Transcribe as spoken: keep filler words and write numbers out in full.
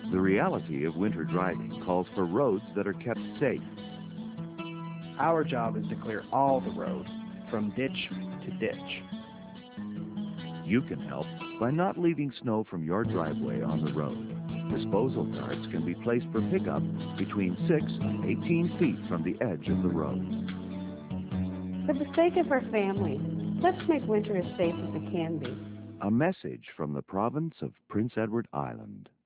The reality of winter driving calls for roads that are kept safe. Our job is to clear all the road, from ditch to ditch. You can help by not leaving snow from your driveway on the road. Disposal carts can be placed for pickup between six and eighteen feet from the edge of the road. For the sake of our family, let's make winter as safe as it can be. A message from the province of Prince Edward Island.